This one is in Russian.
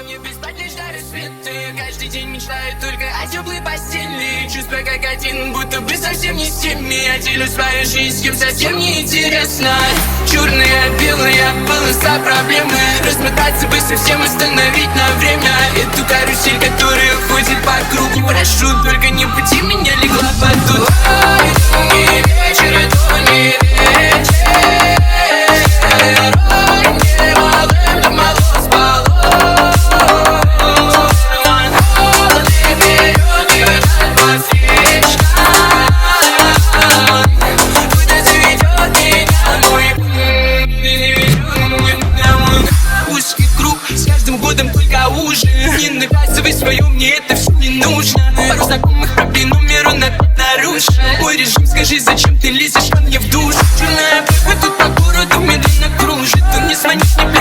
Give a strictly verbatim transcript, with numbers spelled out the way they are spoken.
небе спать лишь до рассвета. Я каждый день мечтаю только о теплой постели. Чувства как один, будто бы совсем не с теми. Я делю свою жизнь, с кем совсем не интересно. Черная, белая полоса проблемы. Размотаться бы совсем, остановить на время эту карусель, которая ходит по кругу. Прошу, только не пути меня, легла под дух. Ой, не вечер, это не вечер. Не навязывай свое, мне это все не нужно. Пару знакомых пробей номеру на пять нарушен. Мой режим, скажи, зачем ты лезешь ко мне в душу? Черная бэба тут по городу медленно кружит. Он не звонит, не